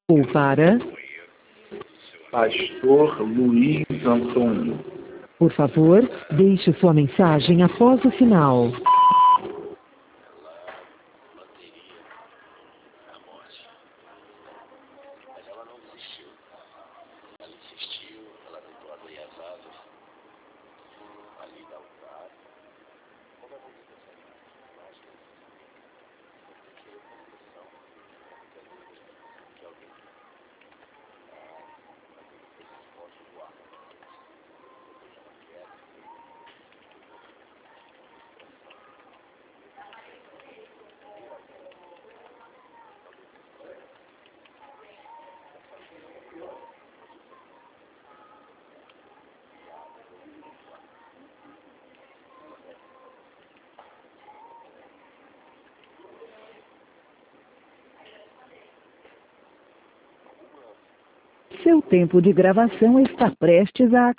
Ou para, Pastor Luiz Antônio. por favor, deixe sua mensagem após o sinal. Seu tempo de gravação está prestes a